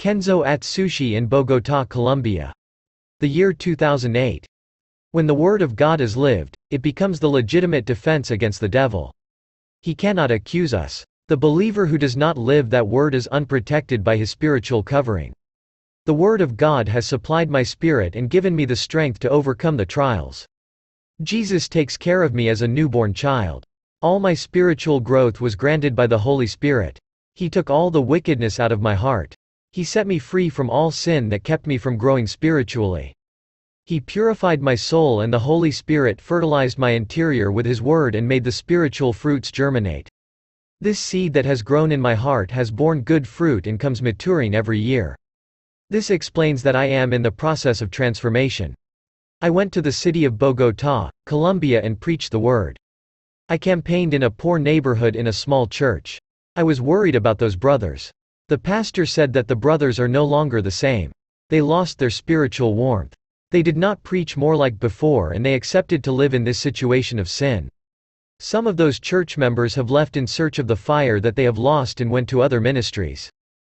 Kenzo Atsushi in Bogotá, Colombia. The year 2008. When the Word of God is lived, it becomes the legitimate defense against the devil. He cannot accuse us. The believer who does not live that Word is unprotected by his spiritual covering. The Word of God has supplied my spirit and given me the strength to overcome the trials. Jesus takes care of me as a newborn child. All my spiritual growth was granted by the Holy Spirit. He took all the wickedness out of my heart. He set me free from all sin that kept me from growing spiritually. He purified my soul, and the Holy Spirit fertilized my interior with His Word and made the spiritual fruits germinate. This seed that has grown in my heart has borne good fruit and comes maturing every year. This explains that I am in the process of transformation. I went to the city of Bogotá, Colombia and preached the Word. I campaigned in a poor neighborhood in a small church. I was worried about those brothers. The pastor said that the brothers are no longer the same. They lost their spiritual warmth. They did not preach more like before, and they accepted to live in this situation of sin. Some of those church members have left in search of the fire that they have lost and went to other ministries.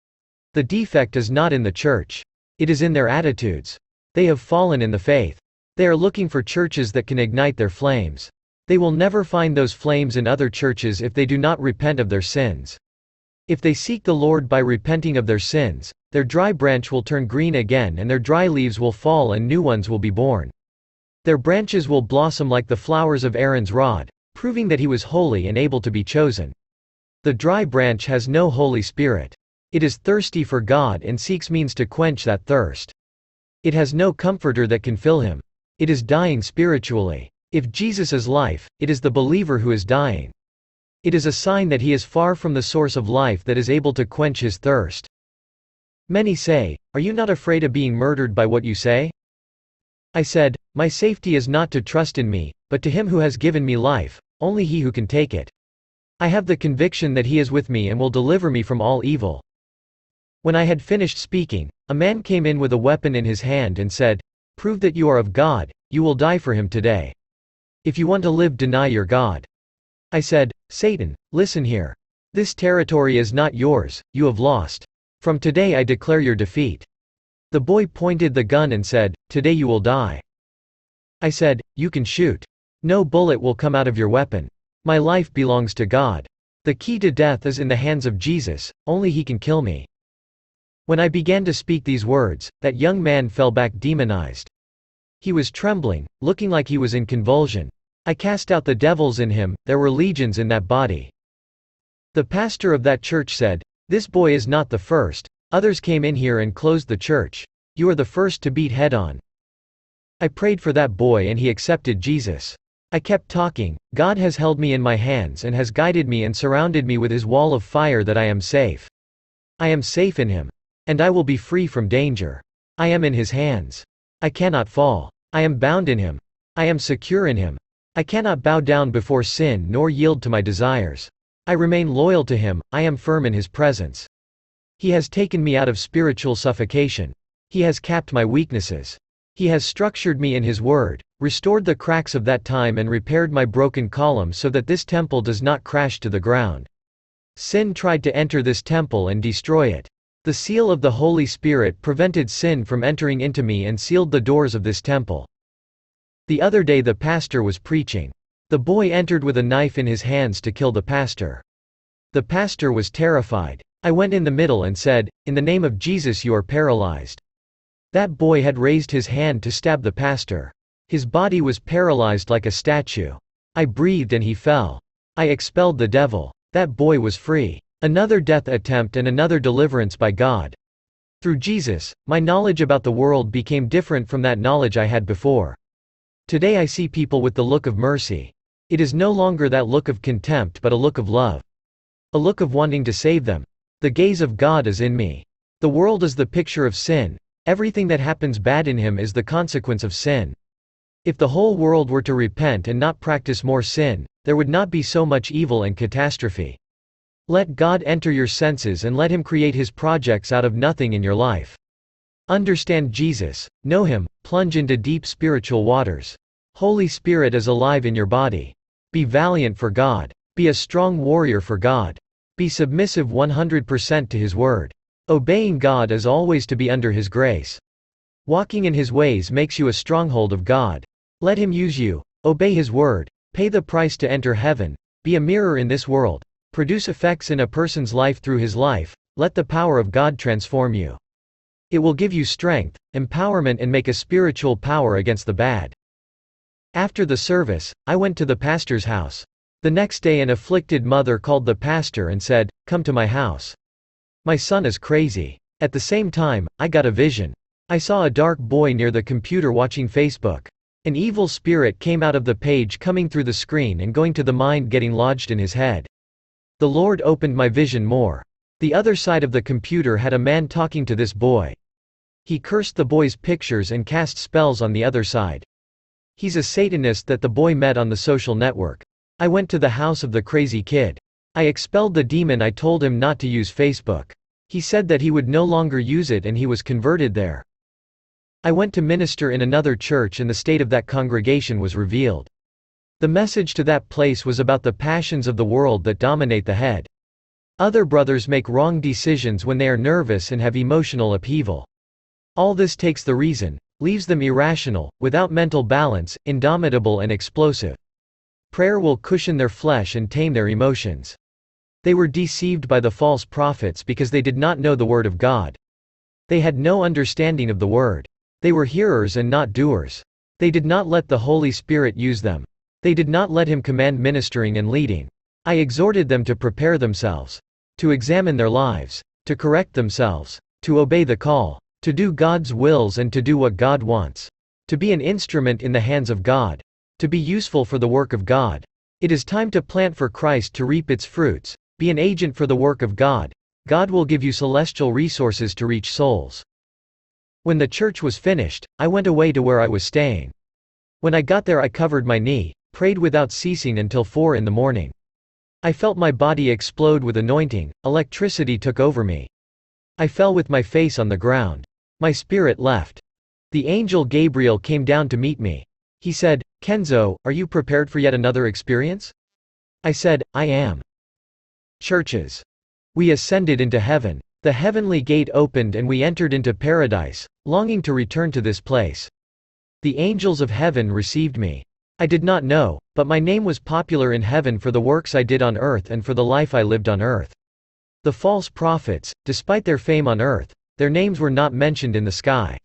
The defect is not in the church. It is in their attitudes. They have fallen in the faith. They are looking for churches that can ignite their flames. They will never find those flames in other churches if they do not repent of their sins. If they seek the Lord by repenting of their sins, their dry branch will turn green again, and their dry leaves will fall and new ones will be born. Their branches will blossom like the flowers of Aaron's rod, proving that he was holy and able to be chosen. The dry branch has no Holy Spirit. It is thirsty for God and seeks means to quench that thirst. It has no comforter that can fill him. It is dying spiritually. If Jesus is life, it is the believer who is dying. It is a sign that he is far from the source of life that is able to quench his thirst. Many say, "Are you not afraid of being murdered by what you say?" I said, "My safety is not to trust in me, but to Him who has given me life, only He who can take it. I have the conviction that He is with me and will deliver me from all evil." When I had finished speaking, a man came in with a weapon in his hand and said, "Prove that you are of God, you will die for Him today. If you want to live, deny your God." I said, "Satan, listen here. This territory is not yours, you have lost. From today I declare your defeat." The boy pointed the gun and said, "Today you will die." I said, "You can shoot. No bullet will come out of your weapon. My life belongs to God. The key to death is in the hands of Jesus, only He can kill me." When I began to speak these words, that young man fell back demonized. He was trembling, looking like he was in convulsion. I cast out the devils in him, there were legions in that body. The pastor of that church said, "This boy is not the first. Others came in here and closed the church. You are the first to beat head-on." I prayed for that boy and he accepted Jesus. I kept talking, "God has held me in my hands and has guided me and surrounded me with His wall of fire that I am safe. I am safe in Him. And I will be free from danger. I am in His hands. I cannot fall. I am bound in Him. I am secure in Him. I cannot bow down before sin nor yield to my desires. I remain loyal to Him, I am firm in His presence. He has taken me out of spiritual suffocation. He has capped my weaknesses. He has structured me in His Word, restored the cracks of that time and repaired my broken column so that this temple does not crash to the ground. Sin tried to enter this temple and destroy it. The seal of the Holy Spirit prevented sin from entering into me and sealed the doors of this temple. The other day the pastor was preaching. The boy entered with a knife in his hands to kill the pastor. The pastor was terrified. I went in the middle and said, "In the name of Jesus you are paralyzed." That boy had raised his hand to stab the pastor. His body was paralyzed like a statue. I breathed and he fell. I expelled the devil. That boy was free. Another death attempt and another deliverance by God. Through Jesus, my knowledge about the world became different from that knowledge I had before. Today I see people with the look of mercy. It is no longer that look of contempt but a look of love. A look of wanting to save them. The gaze of God is in me. The world is the picture of sin. Everything that happens bad in Him is the consequence of sin. If the whole world were to repent and not practice more sin, there would not be so much evil and catastrophe. Let God enter your senses and let Him create His projects out of nothing in your life. Understand Jesus, know Him, plunge into deep spiritual waters. Holy Spirit is alive in your body. Be valiant for God. Be a strong warrior for God. Be submissive 100% to His Word. Obeying God is always to be under His grace. Walking in His ways makes you a stronghold of God. Let Him use you. Obey His word. Pay the price to enter heaven. Be a mirror in this world. Produce effects in a person's life through his life. Let the power of God transform you. It will give you strength, empowerment, and make a spiritual power against the bad. After the service, I went to the pastor's house. The next day an afflicted mother called the pastor and said, "Come to my house. My son is crazy." At the same time, I got a vision. I saw a dark boy near the computer watching Facebook. An evil spirit came out of the page, coming through the screen and going to the mind, getting lodged in his head. The Lord opened my vision more. The other side of the computer had a man talking to this boy. He cursed the boy's pictures and cast spells on the other side. He's a Satanist that the boy met on the social network. I went to the house of the crazy kid. I expelled the demon. I told him not to use Facebook. He said that he would no longer use it, and he was converted there. I went to minister in another church, and the state of that congregation was revealed. The message to that place was about the passions of the world that dominate the head. Other brothers make wrong decisions when they are nervous and have emotional upheaval. All this takes the reason, leaves them irrational, without mental balance, indomitable and explosive. Prayer will cushion their flesh and tame their emotions. They were deceived by the false prophets because they did not know the Word of God. They had no understanding of the Word. They were hearers and not doers. They did not let the Holy Spirit use them. They did not let Him command ministering and leading. I exhorted them to prepare themselves, to examine their lives, to correct themselves, to obey the call, to do God's wills and to do what God wants, to be an instrument in the hands of God, to be useful for the work of God. It is time to plant for Christ to reap its fruits. Be an agent for the work of God. God will give you celestial resources to reach souls. When the church was finished, I went away to where I was staying. When I got there, I covered my knee, prayed without ceasing until 4 in the morning. I felt my body explode with anointing. Electricity took over me. I fell with my face on the ground. My spirit left. The angel Gabriel came down to meet me. He said, "Kenzo, are you prepared for yet another experience?" I said, "I am." Churches. We ascended into heaven. The heavenly gate opened and we entered into paradise, longing to return to this place. The angels of heaven received me. I did not know, but my name was popular in heaven for the works I did on earth and for the life I lived on earth. The false prophets, despite their fame on earth, their names were not mentioned in the sky.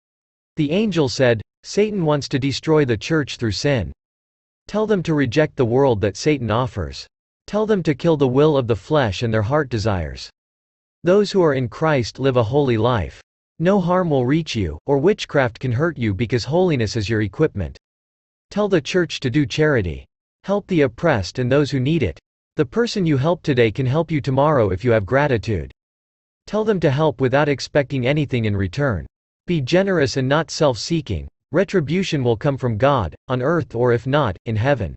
The angel said, "Satan wants to destroy the church through sin. Tell them to reject the world that Satan offers. Tell them to kill the will of the flesh and their heart desires. Those who are in Christ live a holy life. No harm will reach you, or witchcraft can hurt you because holiness is your equipment. Tell the church to do charity. Help the oppressed and those who need it. The person you help today can help you tomorrow if you have gratitude. Tell them to help without expecting anything in return. Be generous and not self-seeking. Retribution will come from God, on earth or if not, in heaven."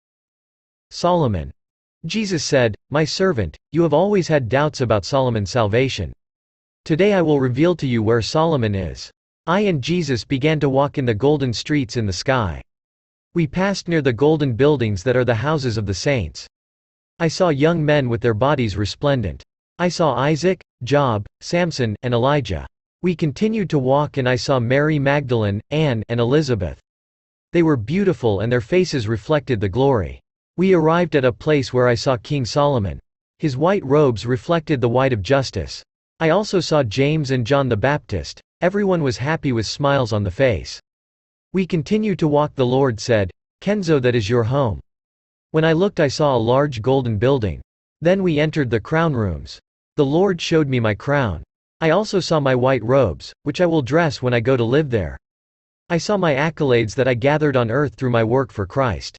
Solomon. Jesus said, "My servant, you have always had doubts about Solomon's salvation. Today I will reveal to you where Solomon is." I and Jesus began to walk in the golden streets in the sky. We passed near the golden buildings that are the houses of the saints. I saw young men with their bodies resplendent. I saw Isaac, Job, Samson, and Elijah. We continued to walk and I saw Mary Magdalene, Anne, and Elizabeth. They were beautiful and their faces reflected the glory. We arrived at a place where I saw King Solomon. His white robes reflected the white of justice. I also saw James and John the Baptist. Everyone was happy with smiles on the face. We continued to walk. The Lord said, "Kenzo, that is your home." When I looked, I saw a large golden building. Then we entered the crown rooms. The Lord showed me my crown. I also saw my white robes, which I will dress when I go to live there. I saw my accolades that I gathered on earth through my work for Christ.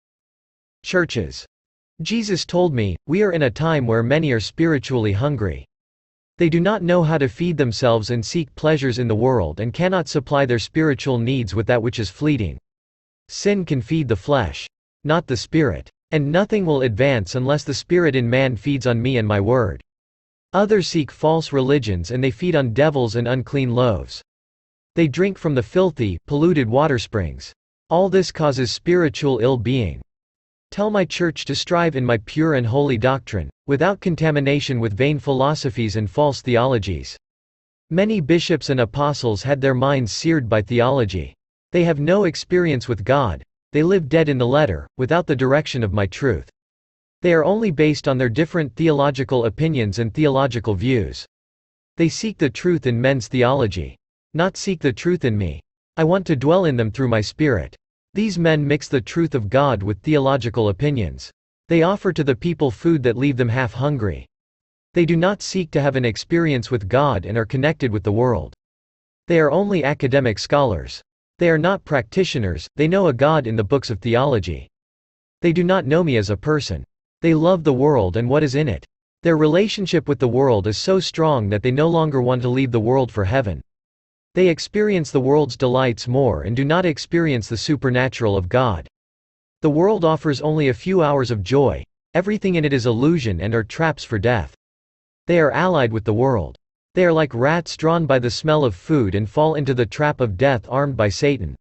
Churches. Jesus told me, we are in a time where many are spiritually hungry. They do not know how to feed themselves and seek pleasures in the world and cannot supply their spiritual needs with that which is fleeting. Sin can feed the flesh, not the spirit. And nothing will advance unless the spirit in man feeds on me and my word. Others seek false religions and they feed on devils and unclean loaves. They drink from the filthy, polluted water springs. All this causes spiritual ill-being. Tell my church to strive in my pure and holy doctrine, without contamination with vain philosophies and false theologies. Many bishops and apostles had their minds seared by theology. They have no experience with God, they live dead in the letter, without the direction of my truth. They are only based on their different theological opinions and theological views. They seek the truth in men's theology. Not seek the truth in me. I want to dwell in them through my Spirit. These men mix the truth of God with theological opinions. They offer to the people food that leave them half hungry. They do not seek to have an experience with God and are connected with the world. They are only academic scholars. They are not practitioners, they know a God in the books of theology. They do not know me as a person. They love the world and what is in it. Their relationship with the world is so strong that they no longer want to leave the world for heaven. They experience the world's delights more and do not experience the supernatural of God. The world offers only a few hours of joy, everything in it is illusion and are traps for death. They are allied with the world. They are like rats drawn by the smell of food and fall into the trap of death armed by Satan.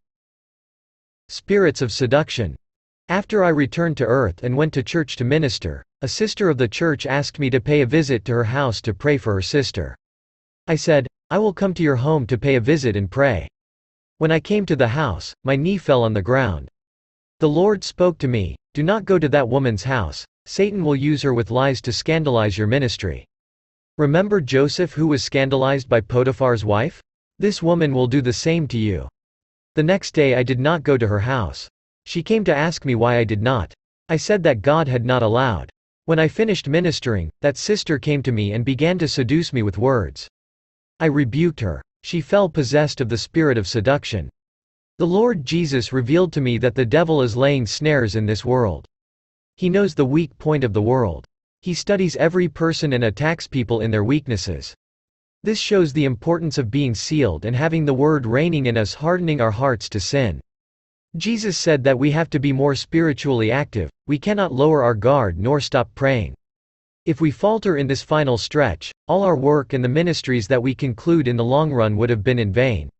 Spirits of seduction. After I returned to earth and went to church to minister, a sister of the church asked me to pay a visit to her house to pray for her sister. I said, I will come to your home to pay a visit and pray. When I came to the house, my knee fell on the ground. The Lord spoke to me, do not go to that woman's house, Satan will use her with lies to scandalize your ministry. Remember Joseph who was scandalized by Potiphar's wife? This woman will do the same to you. The next day I did not go to her house. She came to ask me why I did not. I said that God had not allowed. When I finished ministering, that sister came to me and began to seduce me with words. I rebuked her. She fell possessed of the spirit of seduction. The Lord Jesus revealed to me that the devil is laying snares in this world. He knows the weak point of the world. He studies every person and attacks people in their weaknesses. This shows the importance of being sealed and having the word reigning in us, hardening our hearts to sin. Jesus said that we have to be more spiritually active, we cannot lower our guard nor stop praying. If we falter in this final stretch, all our work and the ministries that we conclude in the long run would have been in vain.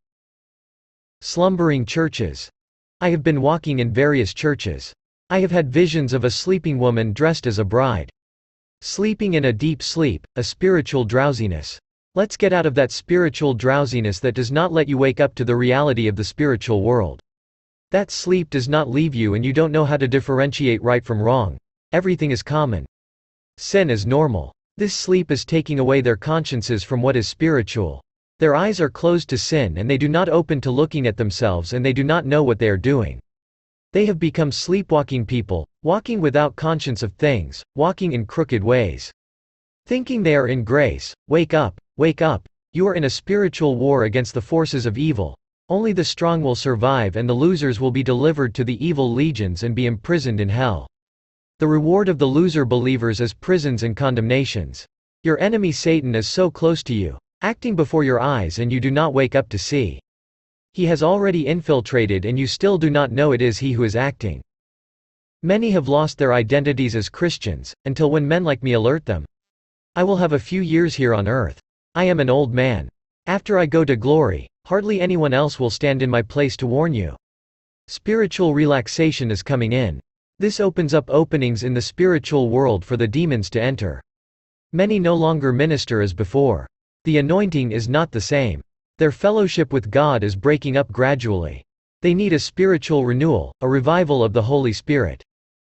Slumbering churches. I have been walking in various churches. I have had visions of a sleeping woman dressed as a bride. Sleeping in a deep sleep, a spiritual drowsiness. Let's get out of that spiritual drowsiness that does not let you wake up to the reality of the spiritual world. That sleep does not leave you and you don't know how to differentiate right from wrong. Everything is common. Sin is normal. This sleep is taking away their consciences from what is spiritual. Their eyes are closed to sin and they do not open to looking at themselves and they do not know what they are doing. They have become sleepwalking people, walking without conscience of things, walking in crooked ways. Thinking they are in grace. Wake up, you are in a spiritual war against the forces of evil. Only the strong will survive and the losers will be delivered to the evil legions and be imprisoned in hell. The reward of the loser believers is prisons and condemnations. Your enemy Satan is so close to you, acting before your eyes and you do not wake up to see. He has already infiltrated and you still do not know it is he who is acting. Many have lost their identities as Christians, until when men like me alert them. I will have a few years here on earth. I am an old man. After I go to glory, hardly anyone else will stand in my place to warn you. Spiritual relaxation is coming in. This opens up openings in the spiritual world for the demons to enter. Many no longer minister as before. The anointing is not the same. Their fellowship with God is breaking up gradually. They need a spiritual renewal, a revival of the Holy Spirit.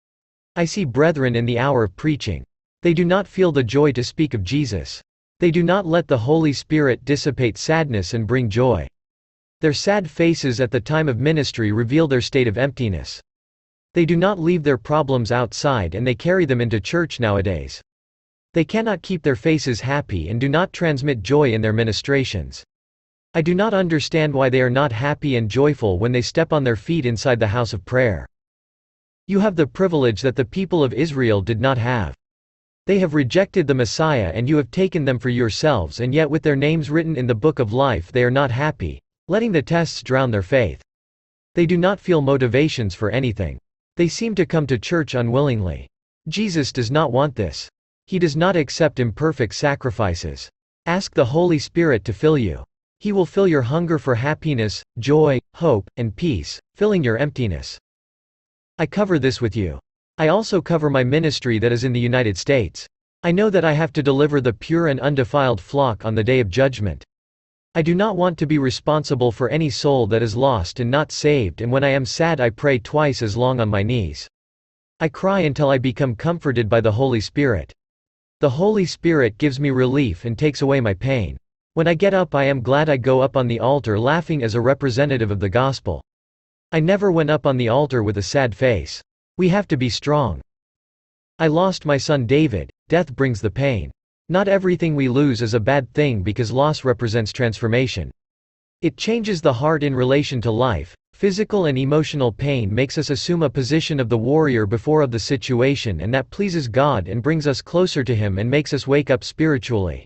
I see brethren in the hour of preaching. They do not feel the joy to speak of Jesus. They do not let the Holy Spirit dissipate sadness and bring joy. Their sad faces at the time of ministry reveal their state of emptiness. They do not leave their problems outside and they carry them into church nowadays. They cannot keep their faces happy and do not transmit joy in their ministrations. I do not understand why they are not happy and joyful when they step on their feet inside the house of prayer. You have the privilege that the people of Israel did not have. They have rejected the Messiah and you have taken them for yourselves, and yet with their names written in the book of life they are not happy, letting the tests drown their faith. They do not feel motivations for anything. They seem to come to church unwillingly. Jesus does not want this. He does not accept imperfect sacrifices. Ask the Holy Spirit to fill you. He will fill your hunger for happiness, joy, hope, and peace, filling your emptiness. I cover this with you. I also cover my ministry that is in the United States. I know that I have to deliver the pure and undefiled flock on the day of judgment. I do not want to be responsible for any soul that is lost and not saved, and when I am sad I pray twice as long on my knees. I cry until I become comforted by the Holy Spirit. The Holy Spirit gives me relief and takes away my pain. When I get up I am glad. I go up on the altar laughing as a representative of the gospel. I never went up on the altar with a sad face. We have to be strong. I lost my son David. Death brings the pain. Not everything we lose is a bad thing because loss represents transformation. It changes the heart in relation to life. Physical and emotional pain makes us assume a position of the warrior before of the situation, and that pleases God and brings us closer to Him and makes us wake up spiritually.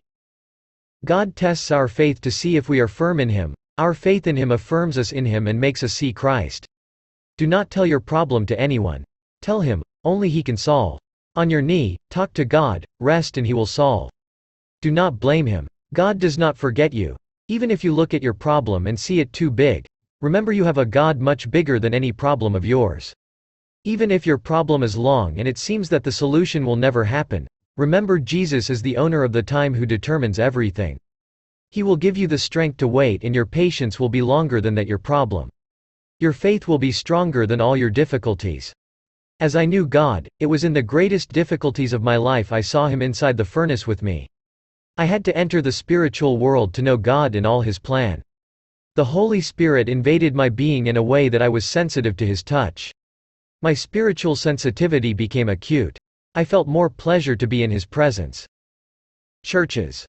God tests our faith to see if we are firm in Him. Our faith in Him affirms us in Him and makes us see Christ. Do not tell your problem to anyone. Tell Him, only He can solve. On your knee, talk to God, rest and He will solve. Do not blame Him. God does not forget you. Even if you look at your problem and see it too big, remember you have a God much bigger than any problem of yours. Even if your problem is long and it seems that the solution will never happen, remember Jesus is the owner of the time who determines everything. He will give you the strength to wait, and your patience will be longer than that your problem. Your faith will be stronger than all your difficulties. As I knew God, it was in the greatest difficulties of my life I saw Him inside the furnace with me. I had to enter the spiritual world to know God in all His plan. The Holy Spirit invaded my being in a way that I was sensitive to His touch. My spiritual sensitivity became acute. I felt more pleasure to be in His presence. Churches.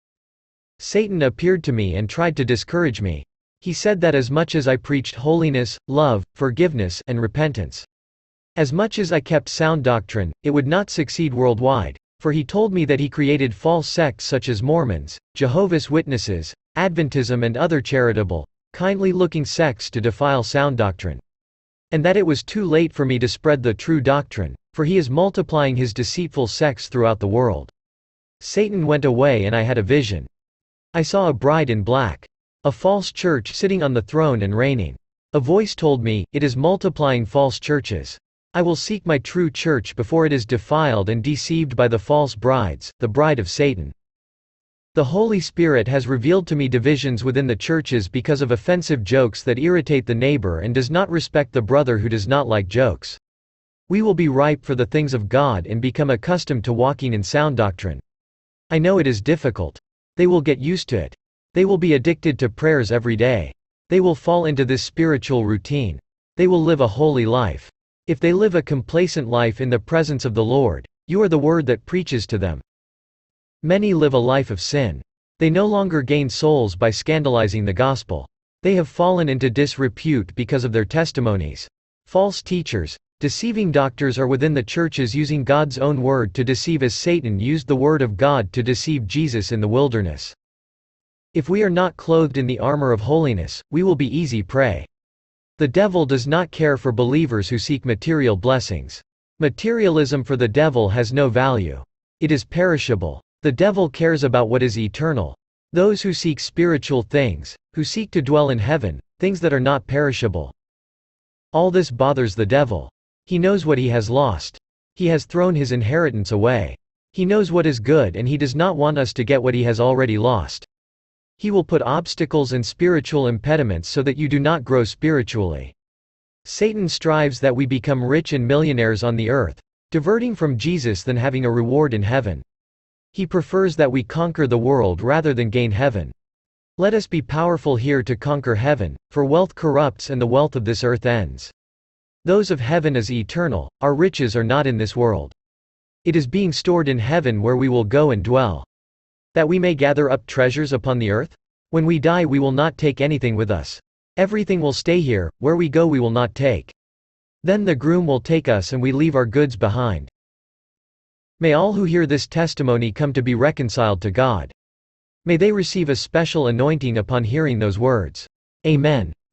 Satan appeared to me and tried to discourage me. He said that as much as I preached holiness, love, forgiveness, and repentance, as much as I kept sound doctrine, it would not succeed worldwide, for he told me that he created false sects such as Mormons, Jehovah's Witnesses, Adventism and other charitable, kindly-looking sects to defile sound doctrine. And that it was too late for me to spread the true doctrine, for he is multiplying his deceitful sects throughout the world. Satan went away and I had a vision. I saw a bride in black. A false church sitting on the throne and reigning. A voice told me, "It is multiplying false churches. I will seek my true church before it is defiled and deceived by the false brides, the bride of Satan." The Holy Spirit has revealed to me divisions within the churches because of offensive jokes that irritate the neighbor and does not respect the brother who does not like jokes. We will be ripe for the things of God and become accustomed to walking in sound doctrine. I know it is difficult. They will get used to it. They will be addicted to prayers every day. They will fall into this spiritual routine. They will live a holy life. If they live a complacent life in the presence of the Lord, you are the word that preaches to them. Many live a life of sin. They no longer gain souls by scandalizing the gospel. They have fallen into disrepute because of their testimonies. False teachers, deceiving doctors are within the churches using God's own word to deceive as Satan used the word of God to deceive Jesus in the wilderness. If we are not clothed in the armor of holiness, we will be easy prey. The devil does not care for believers who seek material blessings. Materialism for the devil has no value. It is perishable. The devil cares about what is eternal. Those who seek spiritual things, who seek to dwell in heaven, things that are not perishable. All this bothers the devil. He knows what he has lost. He has thrown his inheritance away. He knows what is good and he does not want us to get what he has already lost. He will put obstacles and spiritual impediments so that you do not grow spiritually. Satan strives that we become rich and millionaires on the earth, diverting from Jesus than having a reward in heaven. He prefers that we conquer the world rather than gain heaven. Let us be powerful here to conquer heaven, for wealth corrupts and the wealth of this earth ends. Those of heaven is eternal, our riches are not in this world. It is being stored in heaven where we will go and dwell. That we may gather up treasures upon the earth? When we die we will not take anything with us. Everything will stay here, where we go we will not take. Then the groom will take us and we leave our goods behind. May all who hear this testimony come to be reconciled to God. May they receive a special anointing upon hearing those words. Amen.